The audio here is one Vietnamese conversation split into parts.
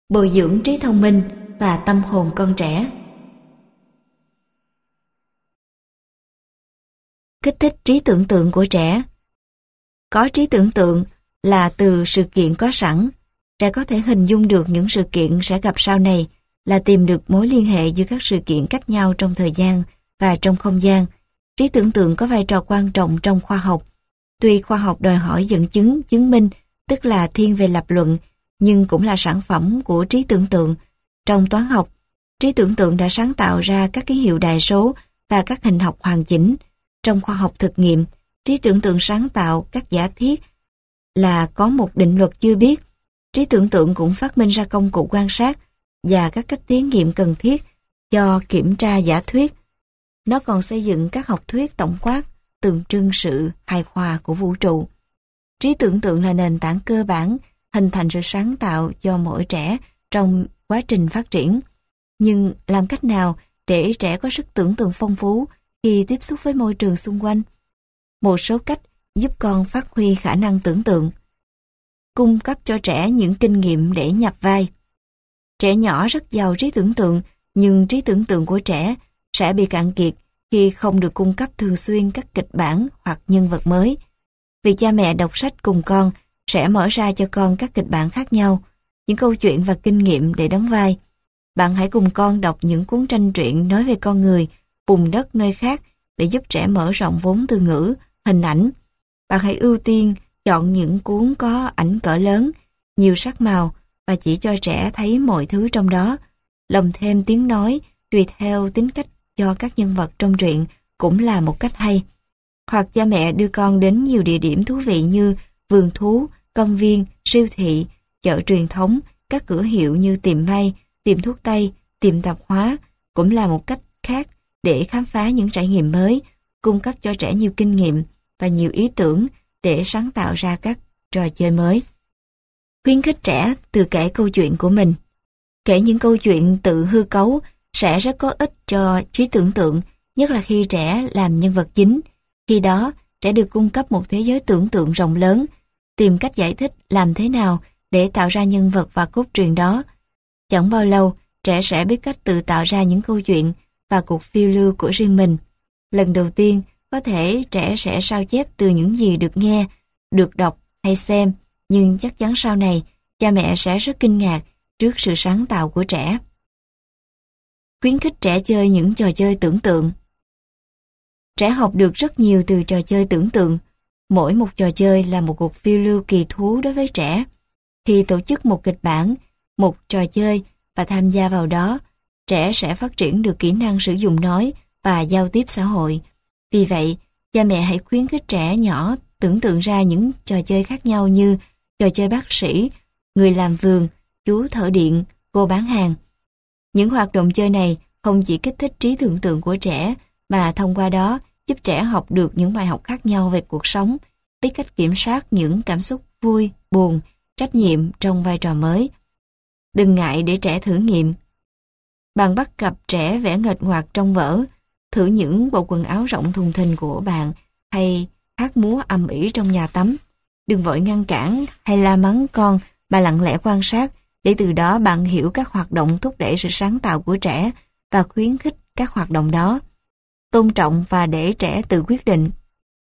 bồi dưỡng trí thông minh và tâm hồn con trẻ. Kích thích trí tưởng tượng của trẻ. Có trí tưởng tượng là từ sự kiện có sẵn. Trẻ có thể hình dung được những sự kiện sẽ gặp sau này, là tìm được mối liên hệ giữa các sự kiện cách nhau trong thời gian và trong không gian. Trí tưởng tượng có vai trò quan trọng trong khoa học. Tuy khoa học đòi hỏi dẫn chứng, chứng minh, tức là thiên về lập luận, nhưng cũng là sản phẩm của trí tưởng tượng. Trong toán học, trí tưởng tượng đã sáng tạo ra các ký hiệu đại số và các hình học hoàn chỉnh. Trong khoa học thực nghiệm, trí tưởng tượng sáng tạo các giả thiết là có một định luật chưa biết. Trí tưởng tượng cũng phát minh ra công cụ quan sát và các cách thí nghiệm cần thiết cho kiểm tra giả thuyết. Nó còn xây dựng các học thuyết tổng quát tượng trưng sự hài hòa của vũ trụ. Trí tưởng tượng là nền tảng cơ bản hình thành sự sáng tạo cho mỗi trẻ trong quá trình phát triển. Nhưng làm cách nào để trẻ có sức tưởng tượng phong phú khi tiếp xúc với môi trường xung quanh? Một số cách giúp con phát huy khả năng tưởng tượng. Cung cấp cho trẻ những kinh nghiệm để nhập vai. Trẻ nhỏ rất giàu trí tưởng tượng, nhưng trí tưởng tượng của trẻ sẽ bị cạn kiệt khi không được cung cấp thường xuyên các kịch bản hoặc nhân vật mới. Vì cha mẹ đọc sách cùng con sẽ mở ra cho con các kịch bản khác nhau, những câu chuyện và kinh nghiệm để đóng vai. Bạn hãy cùng con đọc những cuốn tranh truyện nói về con người, vùng đất nơi khác để giúp trẻ mở rộng vốn từ ngữ, hình ảnh. Bạn hãy ưu tiên chọn những cuốn có ảnh cỡ lớn, nhiều sắc màu và chỉ cho trẻ thấy mọi thứ trong đó. Lồng thêm tiếng nói tùy theo tính cách cho các nhân vật trong truyện cũng là một cách hay. Hoặc cha mẹ đưa con đến nhiều địa điểm thú vị như vườn thú, công viên, siêu thị, chợ truyền thống, các cửa hiệu như tiệm may, tiệm thuốc tây, tiệm tạp hóa cũng là một cách khác để khám phá những trải nghiệm mới, cung cấp cho trẻ nhiều kinh nghiệm và nhiều ý tưởng để sáng tạo ra các trò chơi mới. Khuyến khích trẻ tự kể câu chuyện của mình. Kể những câu chuyện tự hư cấu sẽ rất có ích cho trí tưởng tượng, nhất là khi trẻ làm nhân vật chính. Khi đó, trẻ được cung cấp một thế giới tưởng tượng rộng lớn, tìm cách giải thích làm thế nào để tạo ra nhân vật và cốt truyện đó. Chẳng bao lâu, trẻ sẽ biết cách tự tạo ra những câu chuyện và cuộc phiêu lưu của riêng mình. Lần đầu tiên, có thể trẻ sẽ sao chép từ những gì được nghe, được đọc hay xem, nhưng chắc chắn sau này, cha mẹ sẽ rất kinh ngạc trước sự sáng tạo của trẻ. Khuyến khích trẻ chơi những trò chơi tưởng tượng. Trẻ học được rất nhiều từ trò chơi tưởng tượng. Mỗi một trò chơi là một cuộc phiêu lưu kỳ thú đối với trẻ. Khi tổ chức một kịch bản, một trò chơi và tham gia vào đó, trẻ sẽ phát triển được kỹ năng sử dụng nói và giao tiếp xã hội. Vì vậy, cha mẹ hãy khuyến khích trẻ nhỏ tưởng tượng ra những trò chơi khác nhau như trò chơi bác sĩ, người làm vườn, chú thợ điện, cô bán hàng. Những hoạt động chơi này không chỉ kích thích trí tưởng tượng của trẻ, mà thông qua đó giúp trẻ học được những bài học khác nhau về cuộc sống, biết cách kiểm soát những cảm xúc vui, buồn, trách nhiệm trong vai trò mới. Đừng ngại để trẻ thử nghiệm. Bạn bắt gặp trẻ vẽ nghịch ngoạc trong vở, thử những bộ quần áo rộng thùng thình của bạn hay hát múa ầm ĩ trong nhà tắm. Đừng vội ngăn cản hay la mắng con, mà lặng lẽ quan sát để từ đó bạn hiểu các hoạt động thúc đẩy sự sáng tạo của trẻ và khuyến khích các hoạt động đó. Tôn trọng và để trẻ tự quyết định.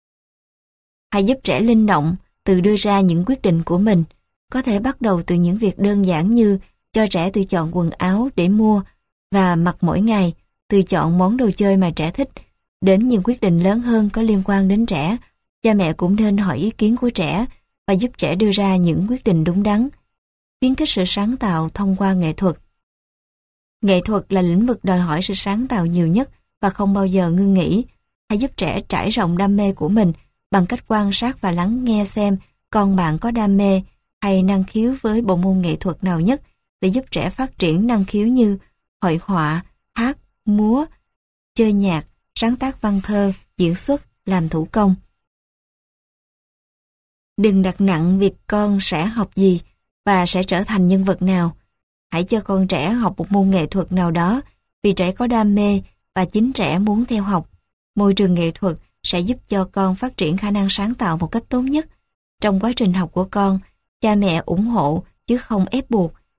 Hãy giúp trẻ linh động, tự đưa ra những quyết định của mình. Có thể bắt đầu từ những việc đơn giản như cho trẻ tự chọn quần áo để mua và mặc mỗi ngày, tự chọn món đồ chơi mà trẻ thích, đến những quyết định lớn hơn có liên quan đến trẻ. Cha mẹ cũng nên hỏi ý kiến của trẻ và giúp trẻ đưa ra những quyết định đúng đắn. Khuyến khích sự sáng tạo thông qua nghệ thuật. Nghệ thuật là lĩnh vực đòi hỏi sự sáng tạo nhiều nhất và không bao giờ ngưng nghỉ. Hãy giúp trẻ trải rộng đam mê của mình bằng cách quan sát và lắng nghe xem con bạn có đam mê hay năng khiếu với bộ môn nghệ thuật nào nhất, để giúp trẻ phát triển năng khiếu như hội họa, hát, múa, chơi nhạc, sáng tác văn thơ, diễn xuất, làm thủ công. Đừng đặt nặng việc con sẽ học gì và sẽ trở thành nhân vật nào. Hãy cho con trẻ học một môn nghệ thuật nào đó vì trẻ có đam mê và chính trẻ muốn theo học. Môi trường nghệ thuật sẽ giúp cho con phát triển khả năng sáng tạo một cách tốt nhất. Trong quá trình học của con, cha mẹ ủng hộ chứ không ép buộc.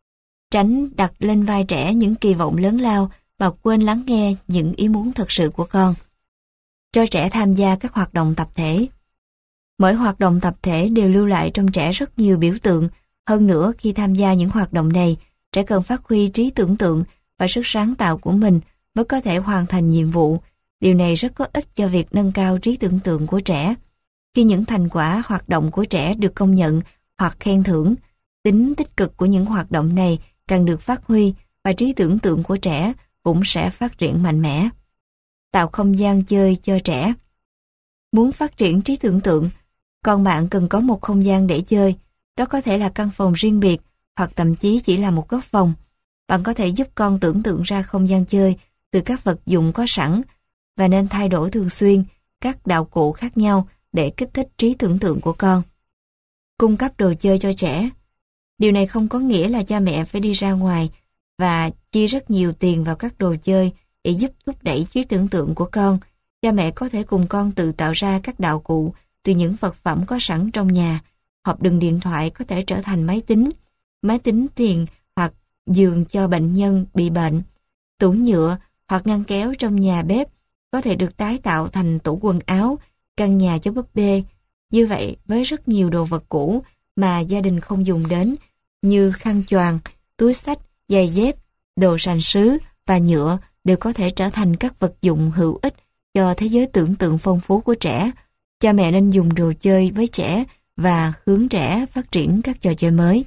Tránh đặt lên vai trẻ những kỳ vọng lớn lao và quên lắng nghe những ý muốn thật sự của con. Cho trẻ tham gia các hoạt động tập thể. Mỗi hoạt động tập thể đều lưu lại trong trẻ rất nhiều biểu tượng. Hơn nữa, khi tham gia những hoạt động này, trẻ cần phát huy trí tưởng tượng và sức sáng tạo của mình mới có thể hoàn thành nhiệm vụ. Điều này rất có ích cho việc nâng cao trí tưởng tượng của trẻ. Khi những thành quả hoạt động của trẻ được công nhận hoặc khen thưởng, tính tích cực của những hoạt động này càng được phát huy và trí tưởng tượng của trẻ cũng sẽ phát triển mạnh mẽ. Tạo không gian chơi cho trẻ. Muốn phát triển trí tưởng tượng, con bạn cần có một không gian để chơi. Đó có thể là căn phòng riêng biệt hoặc thậm chí chỉ là một góc phòng. Bạn có thể giúp con tưởng tượng ra không gian chơi từ các vật dụng có sẵn và nên thay đổi thường xuyên các đạo cụ khác nhau để kích thích trí tưởng tượng của con. Cung cấp đồ chơi cho trẻ. Điều này không có nghĩa là cha mẹ phải đi ra ngoài và chi rất nhiều tiền vào các đồ chơi để giúp thúc đẩy trí tưởng tượng của con. Cha mẹ có thể cùng con tự tạo ra các đạo cụ từ những vật phẩm có sẵn trong nhà. Hộp đựng điện thoại có thể trở thành máy tính tiền hoặc giường cho bệnh nhân bị bệnh. Tủ nhựa hoặc ngăn kéo trong nhà bếp có thể được tái tạo thành tủ quần áo, căn nhà cho búp bê. Như vậy, với rất nhiều đồ vật cũ mà gia đình không dùng đến như khăn choàng, túi xách, giày dép, đồ sành sứ và nhựa đều có thể trở thành các vật dụng hữu ích cho thế giới tưởng tượng phong phú của trẻ. Cha mẹ nên dùng đồ chơi với trẻ và hướng trẻ phát triển các trò chơi mới.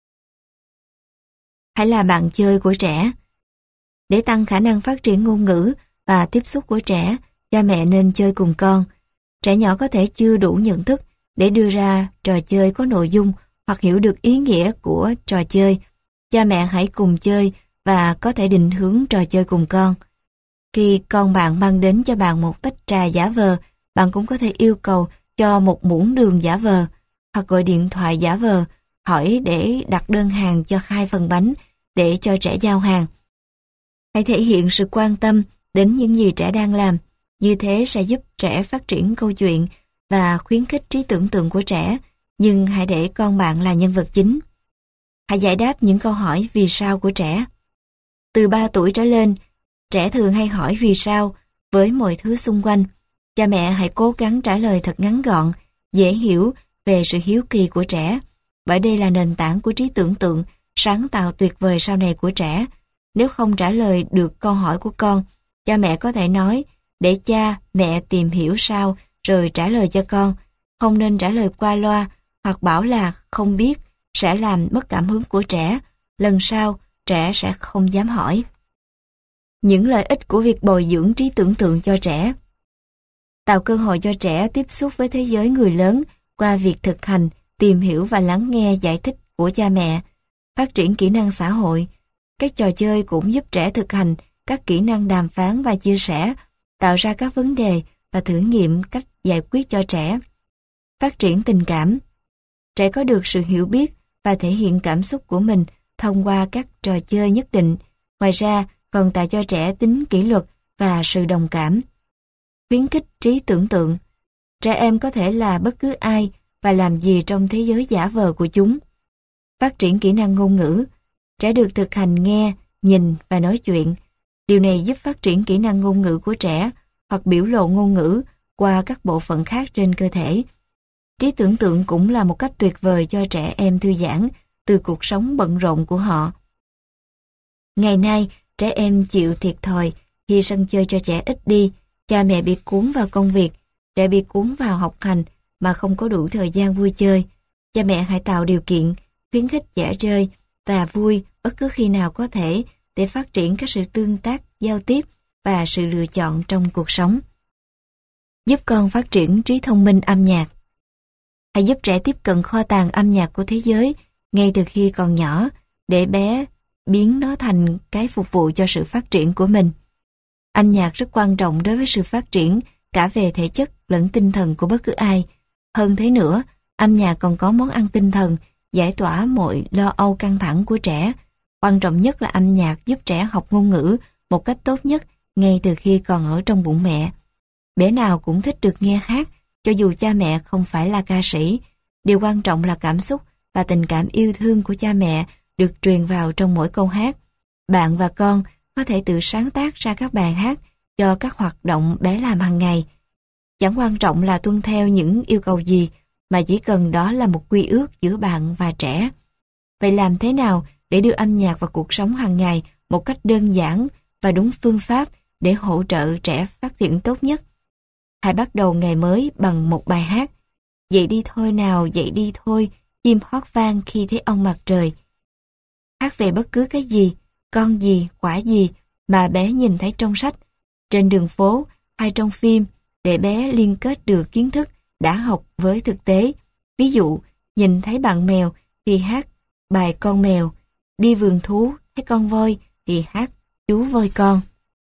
Hãy là bạn chơi của trẻ. Để tăng khả năng phát triển ngôn ngữ và tiếp xúc của trẻ, cha mẹ nên chơi cùng con. Trẻ nhỏ có thể chưa đủ nhận thức để đưa ra trò chơi có nội dung hoặc hiểu được ý nghĩa của trò chơi. Cha mẹ hãy cùng chơi và có thể định hướng trò chơi cùng con. Khi con bạn mang đến cho bạn một tách trà giả vờ, bạn cũng có thể yêu cầu cho một muỗng đường giả vờ, hoặc gọi điện thoại giả vờ, hỏi để đặt đơn hàng cho 2 phần bánh để cho trẻ giao hàng. Hãy thể hiện sự quan tâm đến những gì trẻ đang làm. Như thế sẽ giúp trẻ phát triển câu chuyện và khuyến khích trí tưởng tượng của trẻ, nhưng hãy để con bạn là nhân vật chính. Hãy giải đáp những câu hỏi vì sao của trẻ. Từ 3 tuổi trở lên, trẻ thường hay hỏi vì sao với mọi thứ xung quanh. Cha mẹ hãy cố gắng trả lời thật ngắn gọn, dễ hiểu về sự hiếu kỳ của trẻ, bởi đây là nền tảng của trí tưởng tượng, sáng tạo tuyệt vời sau này của trẻ. Nếu không trả lời được câu hỏi của con, cha mẹ có thể nói để cha, mẹ tìm hiểu sao rồi trả lời cho con. Không nên trả lời qua loa hoặc bảo là không biết sẽ làm mất cảm hứng của trẻ. Lần sau, trẻ sẽ không dám hỏi. Những lợi ích của việc bồi dưỡng trí tưởng tượng cho trẻ. Tạo cơ hội cho trẻ tiếp xúc với thế giới người lớn qua việc thực hành, tìm hiểu và lắng nghe giải thích của cha mẹ. Phát triển kỹ năng xã hội. Các trò chơi cũng giúp trẻ thực hành các kỹ năng đàm phán và chia sẻ, tạo ra các vấn đề và thử nghiệm cách giải quyết cho trẻ. Phát triển tình cảm. Trẻ có được sự hiểu biết và thể hiện cảm xúc của mình thông qua các trò chơi nhất định. Ngoài ra, còn tạo cho trẻ tính kỷ luật và sự đồng cảm. Khuyến khích trí tưởng tượng. Trẻ em có thể là bất cứ ai và làm gì trong thế giới giả vờ của chúng. Phát triển kỹ năng ngôn ngữ. Trẻ được thực hành nghe, nhìn và nói chuyện. Điều này giúp phát triển kỹ năng ngôn ngữ của trẻ hoặc biểu lộ ngôn ngữ qua các bộ phận khác trên cơ thể. Trí tưởng tượng cũng là một cách tuyệt vời cho trẻ em thư giãn từ cuộc sống bận rộn của họ. Ngày nay, trẻ em chịu thiệt thòi khi sân chơi cho trẻ ít đi, cha mẹ bị cuốn vào công việc, trẻ bị cuốn vào học hành mà không có đủ thời gian vui chơi. Cha mẹ hãy tạo điều kiện, khuyến khích trẻ chơi và vui bất cứ khi nào có thể để phát triển các sự tương tác, giao tiếp và sự lựa chọn trong cuộc sống. Giúp con phát triển trí thông minh âm nhạc. Hãy giúp trẻ tiếp cận kho tàng âm nhạc của thế giới ngay từ khi còn nhỏ, để bé biến nó thành cái phục vụ cho sự phát triển của mình. Âm nhạc rất quan trọng đối với sự phát triển cả về thể chất lẫn tinh thần của bất cứ ai. Hơn thế nữa, âm nhạc còn có món ăn tinh thần, giải tỏa mọi lo âu căng thẳng của trẻ. Quan trọng nhất là âm nhạc giúp trẻ học ngôn ngữ một cách tốt nhất ngay từ khi còn ở trong bụng mẹ. Bé nào cũng thích được nghe hát, cho dù cha mẹ không phải là ca sĩ. Điều quan trọng là cảm xúc và tình cảm yêu thương của cha mẹ được truyền vào trong mỗi câu hát. Bạn và con có thể tự sáng tác ra các bài hát cho các hoạt động bé làm hàng ngày. Chẳng quan trọng là tuân theo những yêu cầu gì, mà chỉ cần đó là một quy ước giữa bạn và trẻ. Vậy làm thế nào để đưa âm nhạc vào cuộc sống hàng ngày một cách đơn giản và đúng phương pháp để hỗ trợ trẻ phát triển tốt nhất? Hãy bắt đầu ngày mới bằng một bài hát. Dậy đi thôi nào, dậy đi thôi, chim hót vang khi thấy ông mặt trời. Hát về bất cứ cái gì, con gì, quả gì mà bé nhìn thấy trong sách, trên đường phố hay trong phim, để bé liên kết được kiến thức đã học với thực tế. Ví dụ, nhìn thấy bạn mèo thì hát bài con mèo, đi vườn thú thấy con voi thì hát chú voi con.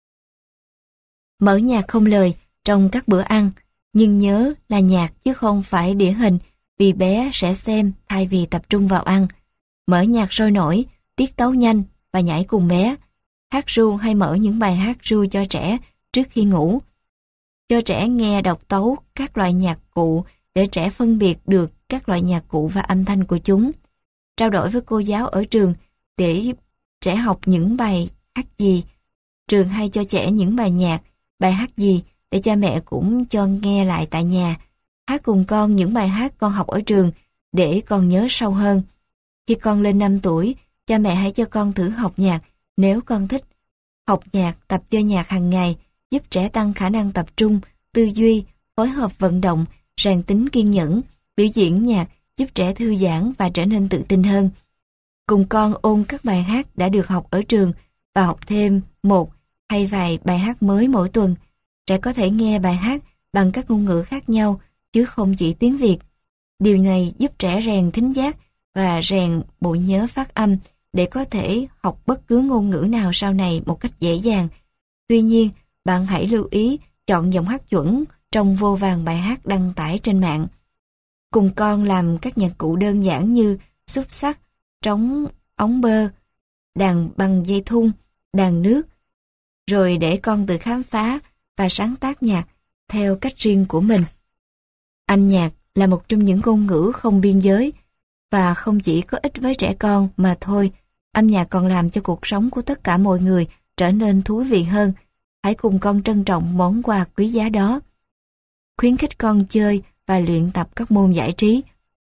Mở nhạc không lời trong các bữa ăn, nhưng nhớ là nhạc chứ không phải đĩa hình, vì bé sẽ xem thay vì tập trung vào ăn. Mở nhạc sôi nổi, tiết tấu nhanh và nhảy cùng bé. Hát ru hay mở những bài hát ru cho trẻ trước khi ngủ. Cho trẻ nghe độc tấu các loại nhạc cụ để trẻ phân biệt được các loại nhạc cụ và âm thanh của chúng. Trao đổi với cô giáo ở trường để trẻ học những bài hát gì. Trường hay cho trẻ những bài nhạc, bài hát gì để cha mẹ cũng cho nghe lại tại nhà. Hát cùng con những bài hát con học ở trường để con nhớ sâu hơn. Khi con lên 5 tuổi, cha mẹ hãy cho con thử học nhạc nếu con thích. Học nhạc, tập chơi nhạc hàng ngày giúp trẻ tăng khả năng tập trung, tư duy, phối hợp vận động, rèn tính kiên nhẫn. Biểu diễn nhạc giúp trẻ thư giãn và trở nên tự tin hơn. Cùng con ôn các bài hát đã được học ở trường và học thêm một hay vài bài hát mới mỗi tuần. Trẻ có thể nghe bài hát bằng các ngôn ngữ khác nhau chứ không chỉ tiếng Việt. Điều này giúp trẻ rèn thính giác và rèn bộ nhớ phát âm để có thể học bất cứ ngôn ngữ nào sau này một cách dễ dàng. Tuy nhiên, bạn hãy lưu ý chọn giọng hát chuẩn trong vô vàn bài hát đăng tải trên mạng. Cùng con làm các nhạc cụ đơn giản như xúc xắc, trống, ống bơ, đàn bằng dây thun, đàn nước, rồi để con tự khám phá và sáng tác nhạc theo cách riêng của mình. Âm nhạc là một trong những ngôn ngữ không biên giới, và không chỉ có ích với trẻ con mà thôi, âm nhạc còn làm cho cuộc sống của tất cả mọi người trở nên thú vị hơn. Hãy cùng con trân trọng món quà quý giá đó. Khuyến khích con chơi và luyện tập các môn giải trí.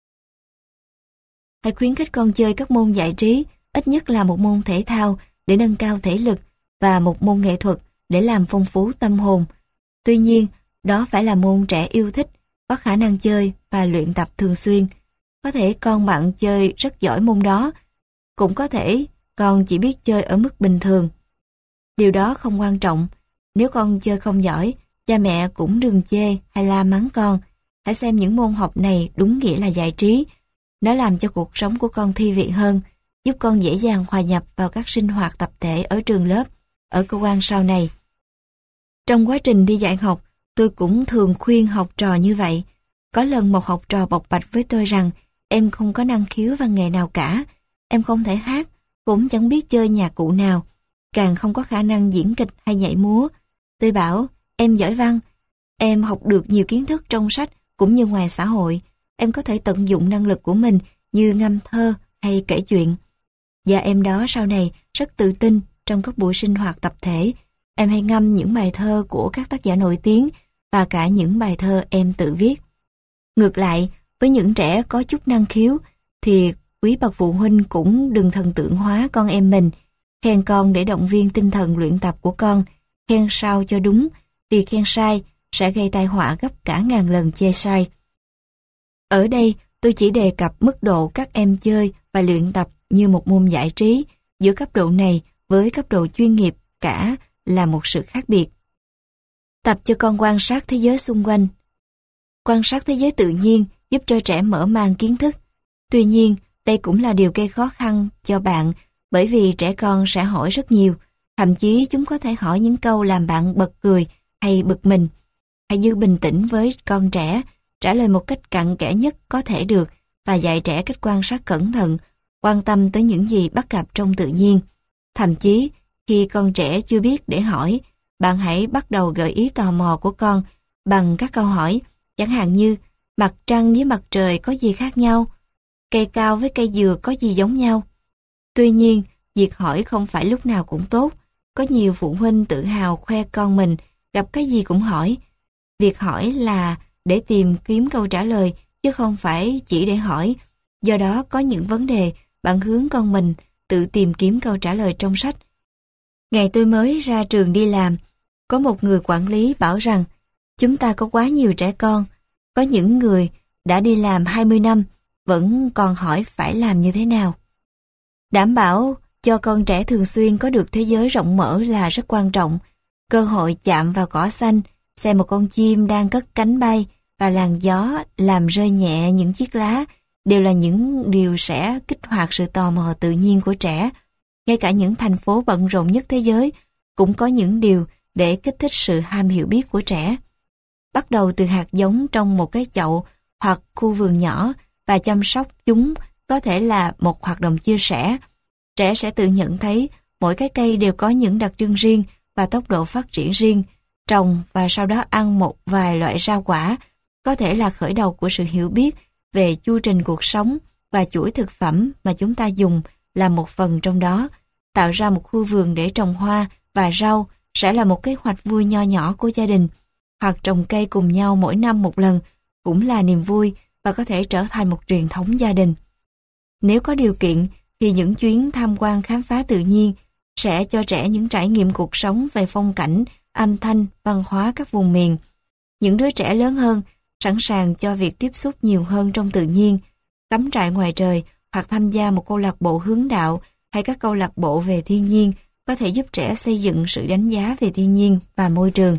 Hãy khuyến khích con chơi các môn giải trí, ít nhất là một môn thể thao để nâng cao thể lực và một môn nghệ thuật để làm phong phú tâm hồn. Tuy nhiên, đó phải là môn trẻ yêu thích, có khả năng chơi và luyện tập thường xuyên. Có thể con bạn chơi rất giỏi môn đó, cũng có thể con chỉ biết chơi ở mức bình thường. Điều đó không quan trọng. Nếu con chơi không giỏi, cha mẹ cũng đừng chê hay la mắng con. Hãy xem những môn học này đúng nghĩa là giải trí. Nó làm cho cuộc sống của con thi vị hơn, giúp con dễ dàng hòa nhập vào các sinh hoạt tập thể ở trường lớp, ở cơ quan sau này. Trong quá trình đi dạy học, tôi cũng thường khuyên học trò như vậy. Có lần một học trò bộc bạch với tôi rằng em không có năng khiếu văn nghệ nào cả, em không thể hát, cũng chẳng biết chơi nhạc cụ nào, càng không có khả năng diễn kịch hay nhảy múa. Tôi bảo, em giỏi văn, em học được nhiều kiến thức trong sách cũng như ngoài xã hội, em có thể tận dụng năng lực của mình như ngâm thơ hay kể chuyện. Và em đó sau này rất tự tin trong các buổi sinh hoạt tập thể. Em hay ngâm những bài thơ của các tác giả nổi tiếng và cả những bài thơ em tự viết. Ngược lại, với những trẻ có chút năng khiếu thì quý bậc phụ huynh cũng đừng thần tượng hóa con em mình. Khen con để động viên tinh thần luyện tập của con, khen sao cho đúng, vì khen sai sẽ gây tai họa gấp cả ngàn lần chê sai. Ở đây tôi chỉ đề cập mức độ các em chơi và luyện tập như một môn giải trí. Giữa cấp độ này với cấp độ chuyên nghiệp cả là một sự khác biệt. Tập cho con quan sát thế giới xung quanh. Quan sát thế giới tự nhiên giúp cho trẻ mở mang kiến thức. Tuy nhiên, đây cũng là điều gây khó khăn cho bạn, bởi vì trẻ con sẽ hỏi rất nhiều, thậm chí chúng có thể hỏi những câu làm bạn bật cười hay bực mình. Hãy giữ bình tĩnh với con trẻ, trả lời một cách cặn kẽ nhất có thể được và dạy trẻ cách quan sát cẩn thận, quan tâm tới những gì bắt gặp trong tự nhiên. Thậm chí, khi con trẻ chưa biết để hỏi, bạn hãy bắt đầu gợi ý tò mò của con bằng các câu hỏi, chẳng hạn như mặt trăng với mặt trời có gì khác nhau? Cây cao với cây dừa có gì giống nhau? Tuy nhiên, việc hỏi không phải lúc nào cũng tốt. Có nhiều phụ huynh tự hào khoe con mình, gặp cái gì cũng hỏi. Việc hỏi là để tìm kiếm câu trả lời, chứ không phải chỉ để hỏi. Do đó, có những vấn đề bạn hướng con mình tự tìm kiếm câu trả lời trong sách. Ngày tôi mới ra trường đi làm, có một người quản lý bảo rằng chúng ta có quá nhiều trẻ con. Có những người đã đi làm 20 năm vẫn còn hỏi phải làm như thế nào. Đảm bảo cho con trẻ thường xuyên có được thế giới rộng mở là rất quan trọng. Cơ hội chạm vào cỏ xanh, xem một con chim đang cất cánh bay và làn gió làm rơi nhẹ những chiếc lá đều là những điều sẽ kích hoạt sự tò mò tự nhiên của trẻ. Ngay cả những thành phố bận rộn nhất thế giới cũng có những điều để kích thích sự ham hiểu biết của trẻ. Bắt đầu từ hạt giống trong một cái chậu hoặc khu vườn nhỏ và chăm sóc chúng có thể là một hoạt động chia sẻ. Trẻ sẽ tự nhận thấy mỗi cái cây đều có những đặc trưng riêng và tốc độ phát triển riêng. Trồng và sau đó ăn một vài loại rau quả có thể là khởi đầu của sự hiểu biết về chu trình cuộc sống và chuỗi thực phẩm mà chúng ta dùng là một phần trong đó. Tạo ra một khu vườn để trồng hoa và rau sẽ là một kế hoạch vui nho nhỏ của gia đình, hoặc trồng cây cùng nhau mỗi năm một lần cũng là niềm vui và có thể trở thành một truyền thống gia đình. Nếu có điều kiện thì những chuyến tham quan khám phá tự nhiên sẽ cho trẻ những trải nghiệm cuộc sống về phong cảnh, âm thanh, văn hóa các vùng miền. Những đứa trẻ lớn hơn sẵn sàng cho việc tiếp xúc nhiều hơn trong tự nhiên, cắm trại ngoài trời hoặc tham gia một câu lạc bộ hướng đạo hay các câu lạc bộ về thiên nhiên có thể giúp trẻ xây dựng sự đánh giá về thiên nhiên và môi trường.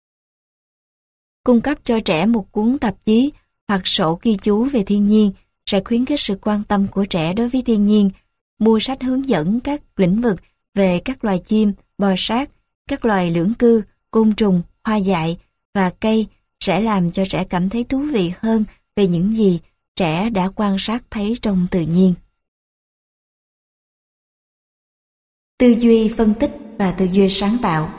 Cung cấp cho trẻ một cuốn tạp chí hoặc sổ ghi chú về thiên nhiên sẽ khuyến khích sự quan tâm của trẻ đối với thiên nhiên. Mua sách hướng dẫn các lĩnh vực về các loài chim, bò sát, các loài lưỡng cư, côn trùng, hoa dại và cây sẽ làm cho trẻ cảm thấy thú vị hơn về những gì trẻ đã quan sát thấy trong tự nhiên. Tư duy phân tích và tư duy sáng tạo.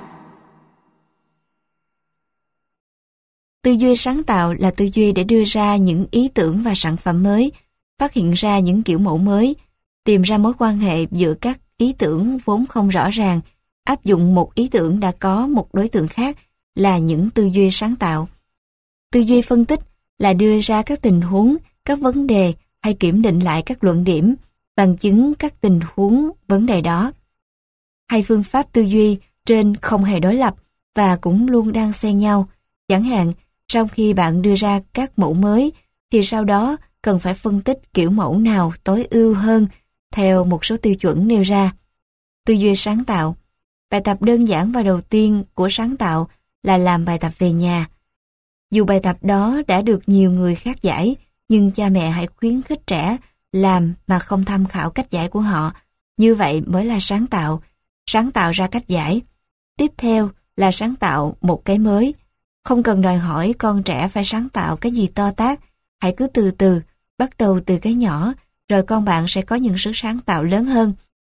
Tư duy sáng tạo là tư duy để đưa ra những ý tưởng và sản phẩm mới, phát hiện ra những kiểu mẫu mới, tìm ra mối quan hệ giữa các ý tưởng vốn không rõ ràng, áp dụng một ý tưởng đã có một đối tượng khác là những tư duy sáng tạo. Tư duy phân tích là đưa ra các tình huống, các vấn đề hay kiểm định lại các luận điểm, bằng chứng các tình huống vấn đề đó. Hai phương pháp tư duy trên không hề đối lập và cũng luôn đang xen nhau. Chẳng hạn, sau khi bạn đưa ra các mẫu mới, thì sau đó cần phải phân tích kiểu mẫu nào tối ưu hơn theo một số tiêu chuẩn nêu ra. Tư duy sáng tạo. Bài tập đơn giản và đầu tiên của sáng tạo là làm bài tập về nhà. Dù bài tập đó đã được nhiều người khác giải, nhưng cha mẹ hãy khuyến khích trẻ làm mà không tham khảo cách giải của họ. Như vậy mới là sáng tạo ra cách giải. Tiếp theo là sáng tạo một cái mới. Không cần đòi hỏi con trẻ phải sáng tạo cái gì to tát, hãy cứ từ từ, bắt đầu từ cái nhỏ, rồi con bạn sẽ có những sự sáng tạo lớn hơn.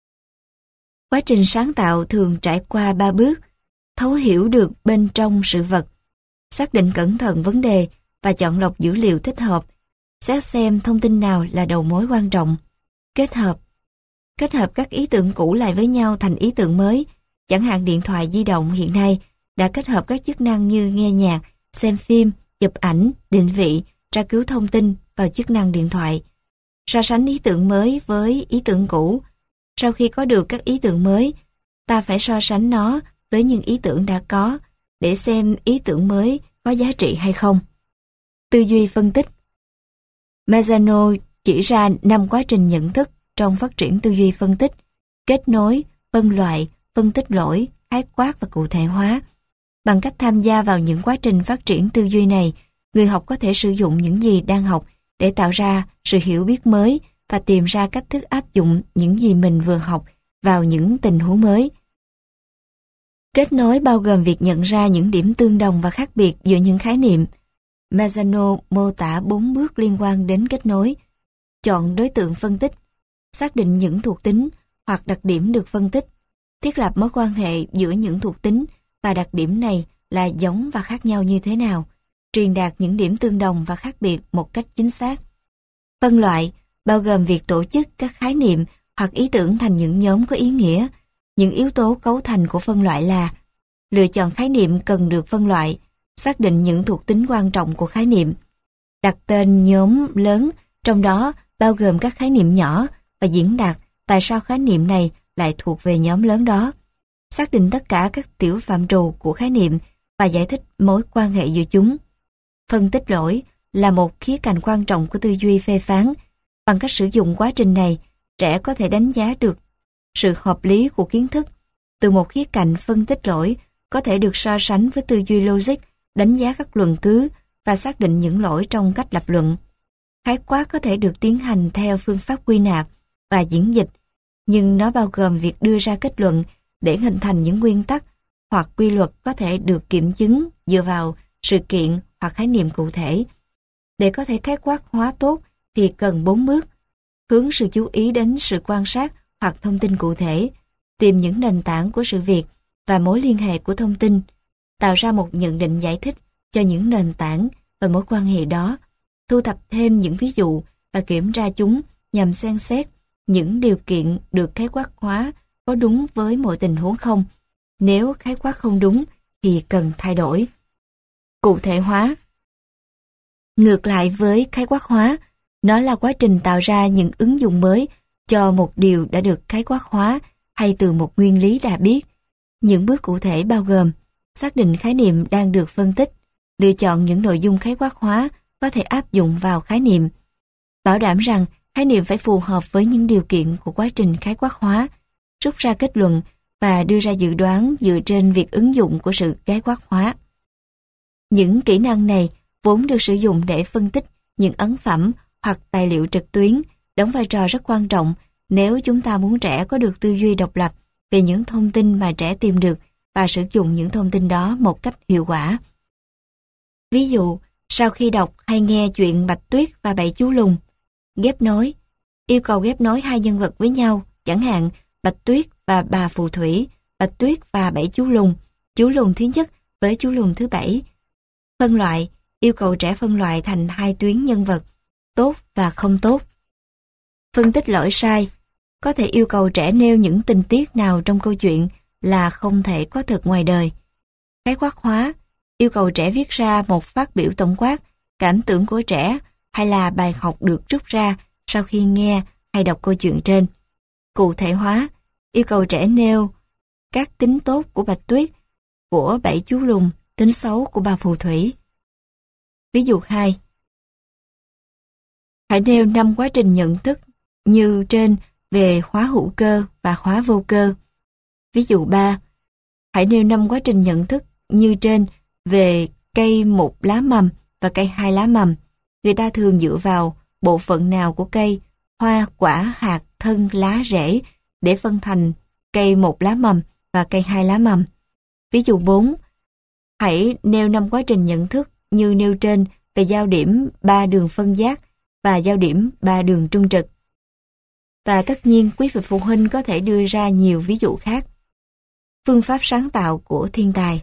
Quá trình sáng tạo thường trải qua 3 bước: thấu hiểu được bên trong sự vật, xác định cẩn thận vấn đề và chọn lọc dữ liệu thích hợp, xét xem thông tin nào là đầu mối quan trọng, kết hợp các ý tưởng cũ lại với nhau thành ý tưởng mới. Chẳng hạn điện thoại di động hiện nay đã kết hợp các chức năng như nghe nhạc, xem phim, chụp ảnh, định vị, tra cứu thông tin vào chức năng điện thoại. So sánh ý tưởng mới với ý tưởng cũ. Sau khi có được các ý tưởng mới, ta phải so sánh nó với những ý tưởng đã có để xem ý tưởng mới có giá trị hay không. Tư duy phân tích. Mazzano chỉ ra 5 quá trình nhận thức trong phát triển tư duy phân tích: kết nối, phân loại, phân tích lỗi, khái quát và cụ thể hóa. Bằng cách tham gia vào những quá trình phát triển tư duy này, người học có thể sử dụng những gì đang học để tạo ra sự hiểu biết mới và tìm ra cách thức áp dụng những gì mình vừa học vào những tình huống mới. Kết nối bao gồm việc nhận ra những điểm tương đồng và khác biệt giữa những khái niệm. Mazzano mô tả 4 bước liên quan đến kết nối. Chọn đối tượng phân tích, xác định những thuộc tính hoặc đặc điểm được phân tích, thiết lập mối quan hệ giữa những thuộc tính và đặc điểm này là giống và khác nhau như thế nào, truyền đạt những điểm tương đồng và khác biệt một cách chính xác. Phân loại bao gồm việc tổ chức các khái niệm hoặc ý tưởng thành những nhóm có ý nghĩa. Những yếu tố cấu thành của phân loại là lựa chọn khái niệm cần được phân loại, xác định những thuộc tính quan trọng của khái niệm, đặt tên nhóm lớn, trong đó bao gồm các khái niệm nhỏ và diễn đạt tại sao khái niệm này lại thuộc về nhóm lớn đó, xác định tất cả các tiểu phạm trù của khái niệm và giải thích mối quan hệ giữa chúng. Phân tích lỗi là một khía cạnh quan trọng của tư duy phê phán. Bằng cách sử dụng quá trình này, trẻ có thể đánh giá được sự hợp lý của kiến thức. Từ một khía cạnh, phân tích lỗi có thể được so sánh với tư duy logic, đánh giá các luận cứ và xác định những lỗi trong cách lập luận. Khái quát có thể được tiến hành theo phương pháp quy nạp và diễn dịch, nhưng nó bao gồm việc đưa ra kết luận để hình thành những nguyên tắc hoặc quy luật có thể được kiểm chứng dựa vào sự kiện hoặc khái niệm cụ thể. Để có thể khái quát hóa tốt thì cần 4 bước: hướng sự chú ý đến sự quan sát hoặc thông tin cụ thể, tìm những nền tảng của sự việc và mối liên hệ của thông tin, tạo ra một nhận định giải thích cho những nền tảng và mối quan hệ đó, thu thập thêm những ví dụ và kiểm tra chúng nhằm xem xét những điều kiện được khái quát hóa có đúng với mọi tình huống không. Nếu khái quát không đúng thì cần thay đổi. Cụ thể hóa. Ngược lại với khái quát hóa, nó là quá trình tạo ra những ứng dụng mới cho một điều đã được khái quát hóa hay từ một nguyên lý đã biết. Những bước cụ thể bao gồm xác định khái niệm đang được phân tích, lựa chọn những nội dung khái quát hóa có thể áp dụng vào khái niệm, bảo đảm rằng khái niệm phải phù hợp với những điều kiện của quá trình khái quát hóa, rút ra kết luận và đưa ra dự đoán dựa trên việc ứng dụng của sự khái quát hóa. Những kỹ năng này vốn được sử dụng để phân tích những ấn phẩm hoặc tài liệu trực tuyến, đóng vai trò rất quan trọng nếu chúng ta muốn trẻ có được tư duy độc lập về những thông tin mà trẻ tìm được và sử dụng những thông tin đó một cách hiệu quả. Ví dụ, sau khi đọc hay nghe chuyện Bạch Tuyết và Bảy Chú Lùn, ghép nối, yêu cầu ghép nối hai nhân vật với nhau, chẳng hạn Bạch Tuyết và bà phù thủy, Bạch Tuyết và Bảy chú lùn thứ nhất với chú lùn thứ bảy. Phân loại, yêu cầu trẻ phân loại thành hai tuyến nhân vật, tốt và không tốt. Phân tích lỗi sai, có thể yêu cầu trẻ nêu những tình tiết nào trong câu chuyện là không thể có thực ngoài đời. Khái quát hóa, yêu cầu trẻ viết ra một phát biểu tổng quát, cảm tưởng của trẻ hay là bài học được rút ra sau khi nghe hay đọc câu chuyện trên. Cụ thể hóa, yêu cầu trẻ nêu các tính tốt của Bạch Tuyết, của Bảy Chú Lùn, tính xấu của bà phù thủy. Ví dụ 2. Hãy nêu 5 quá trình nhận thức như trên về hóa hữu cơ và hóa vô cơ. Ví dụ 3. Hãy nêu 5 quá trình nhận thức như trên về cây 1 lá mầm và cây 2 lá mầm. Người ta thường dựa vào bộ phận nào của cây, hoa, quả, hạt, thân, lá, rễ để phân thành cây 1 lá mầm và cây 2 lá mầm. Ví dụ 4. Hãy nêu 5 quá trình nhận thức như nêu trên về giao điểm 3 đường phân giác và giao điểm 3 đường trung trực. Và tất nhiên quý vị phụ huynh có thể đưa ra nhiều ví dụ khác. Phương pháp sáng tạo của thiên tài.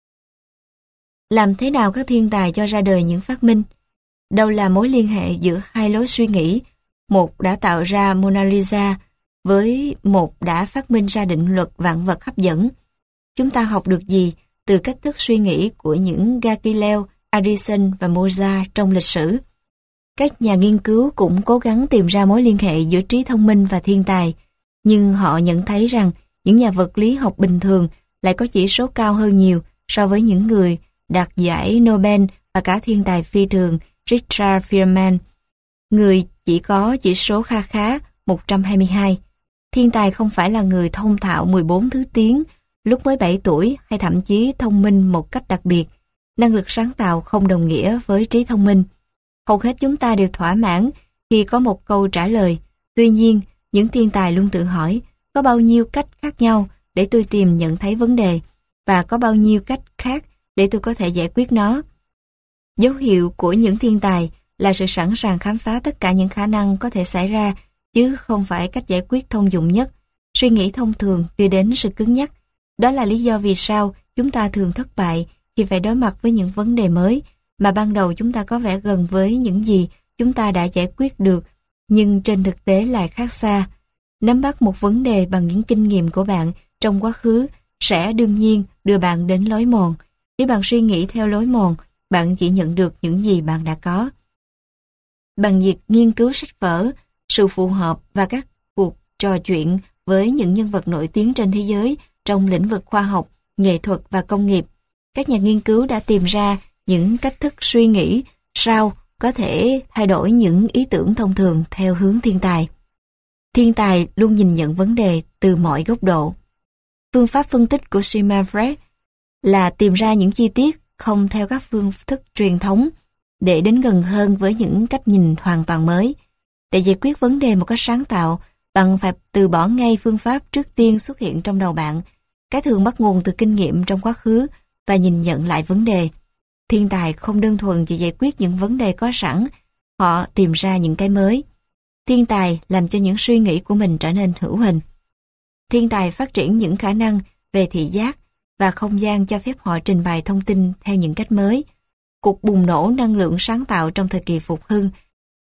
Làm thế nào các thiên tài cho ra đời những phát minh? Đâu là mối liên hệ giữa hai lối suy nghĩ, một đã tạo ra Mona Lisa với một đã phát minh ra định luật vạn vật hấp dẫn? Chúng ta học được gì từ cách thức suy nghĩ của những Galileo, Edison và Mozart trong lịch sử? Các nhà nghiên cứu cũng cố gắng tìm ra mối liên hệ giữa trí thông minh và thiên tài, nhưng họ nhận thấy rằng những nhà vật lý học bình thường lại có chỉ số cao hơn nhiều so với những người đạt giải Nobel và cả thiên tài phi thường Richard Feynman. Người chỉ có chỉ số kha khá 122. Thiên tài không phải là người thông thạo 14 thứ tiếng lúc mới 7 tuổi hay thậm chí thông minh một cách đặc biệt. Năng lực sáng tạo không đồng nghĩa với trí thông minh. Hầu hết chúng ta đều thỏa mãn khi có một câu trả lời. Tuy nhiên, những thiên tài luôn tự hỏi có bao nhiêu cách khác nhau để tôi tìm nhận thấy vấn đề và có bao nhiêu cách khác để tôi có thể giải quyết nó. Dấu hiệu của những thiên tài là sự sẵn sàng khám phá tất cả những khả năng có thể xảy ra, chứ không phải cách giải quyết thông dụng nhất. Suy nghĩ thông thường đưa đến sự cứng nhắc. Đó là lý do vì sao chúng ta thường thất bại khi phải đối mặt với những vấn đề mới mà ban đầu chúng ta có vẻ gần với những gì chúng ta đã giải quyết được, nhưng trên thực tế lại khác xa. Nắm bắt một vấn đề bằng những kinh nghiệm của bạn trong quá khứ sẽ đương nhiên đưa bạn đến lối mòn. Nếu bạn suy nghĩ theo lối mòn, bạn chỉ nhận được những gì bạn đã có. Bằng việc nghiên cứu sách vở, sự phù hợp và các cuộc trò chuyện với những nhân vật nổi tiếng trên thế giới trong lĩnh vực khoa học, nghệ thuật và công nghiệp, các nhà nghiên cứu đã tìm ra những cách thức suy nghĩ sao có thể thay đổi những ý tưởng thông thường theo hướng thiên tài. Thiên tài luôn nhìn nhận vấn đề từ mọi góc độ. Phương pháp phân tích của Sigmund Freud là tìm ra những chi tiết không theo các phương thức truyền thống để đến gần hơn với những cách nhìn hoàn toàn mới. Để giải quyết vấn đề một cách sáng tạo, bạn phải từ bỏ ngay phương pháp trước tiên xuất hiện trong đầu bạn. Cái thường bắt nguồn từ kinh nghiệm trong quá khứ và nhìn nhận lại vấn đề. Thiên tài không đơn thuần chỉ giải quyết những vấn đề có sẵn, họ tìm ra những cái mới. Thiên tài làm cho những suy nghĩ của mình trở nên hữu hình. Thiên tài phát triển những khả năng về thị giác và không gian cho phép họ trình bày thông tin theo những cách mới. Cuộc bùng nổ năng lượng sáng tạo trong thời kỳ phục hưng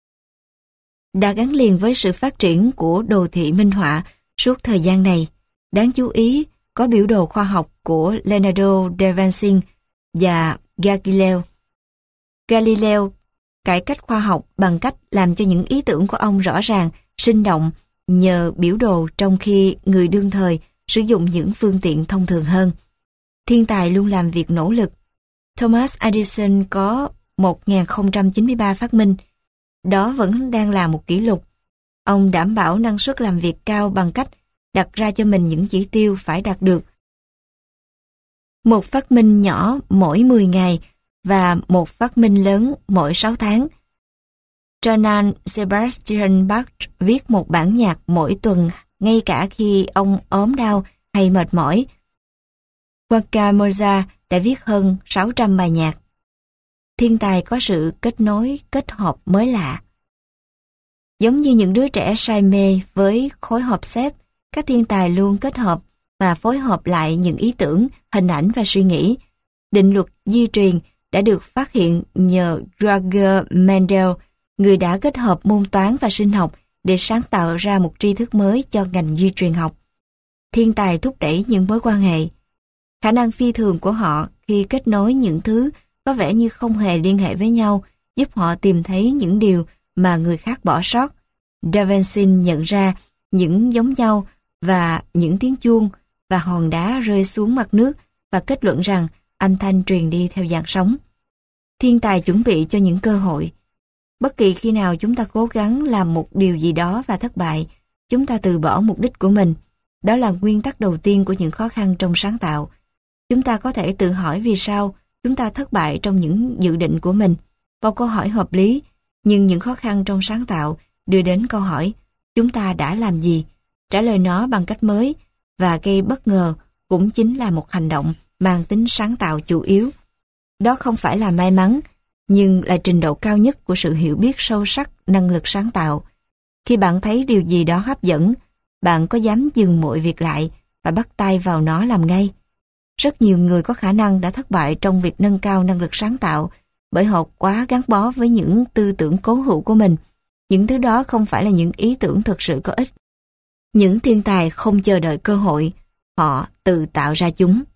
đã gắn liền với sự phát triển của đồ thị minh họa suốt thời gian này. Đáng chú ý, có biểu đồ khoa học của Leonardo da Vinci và Galileo. Galileo cải cách khoa học bằng cách làm cho những ý tưởng của ông rõ ràng, sinh động nhờ biểu đồ, trong khi người đương thời sử dụng những phương tiện thông thường hơn. Thiên tài luôn làm việc nỗ lực. Thomas Edison có 1093 phát minh. Đó vẫn đang là một kỷ lục. Ông đảm bảo năng suất làm việc cao bằng cách đặt ra cho mình những chỉ tiêu phải đạt được. Một phát minh nhỏ mỗi 10 ngày và một phát minh lớn mỗi 6 tháng. Johann Sebastian Bach viết một bản nhạc mỗi tuần ngay cả khi ông ốm đau hay mệt mỏi. Joachim Mozart đã viết hơn 600 bài nhạc. Thiên tài có sự kết nối, kết hợp mới lạ. Giống như những đứa trẻ say mê với khối hộp xếp, các thiên tài luôn kết hợp và phối hợp lại những ý tưởng, hình ảnh và suy nghĩ. Định luật di truyền đã được phát hiện nhờ Georg Mendel, người đã kết hợp môn toán và sinh học để sáng tạo ra một tri thức mới cho ngành di truyền học. Thiên tài thúc đẩy những mối quan hệ. Khả năng phi thường của họ khi kết nối những thứ có vẻ như không hề liên hệ với nhau giúp họ tìm thấy những điều mà người khác bỏ sót. Da Vinci nhận ra những giống nhau và những tiếng chuông và hòn đá rơi xuống mặt nước và kết luận rằng âm thanh truyền đi theo dạng sóng. Thiên tài chuẩn bị cho những cơ hội. Bất kỳ khi nào chúng ta cố gắng làm một điều gì đó và thất bại, chúng ta từ bỏ mục đích của mình. Đó là nguyên tắc đầu tiên của những khó khăn trong sáng tạo. Chúng ta có thể tự hỏi vì sao chúng ta thất bại trong những dự định của mình. Một câu hỏi hợp lý, nhưng những khó khăn trong sáng tạo đưa đến câu hỏi chúng ta đã làm gì? Trả lời nó bằng cách mới và gây bất ngờ cũng chính là một hành động mang tính sáng tạo chủ yếu. Đó không phải là may mắn, nhưng là trình độ cao nhất của sự hiểu biết sâu sắc năng lực sáng tạo. Khi bạn thấy điều gì đó hấp dẫn, bạn có dám dừng mọi việc lại và bắt tay vào nó làm ngay. Rất nhiều người có khả năng đã thất bại trong việc nâng cao năng lực sáng tạo bởi họ quá gắn bó với những tư tưởng cố hữu của mình. Những thứ đó không phải là những ý tưởng thực sự có ích. Những thiên tài không chờ đợi cơ hội, họ tự tạo ra chúng.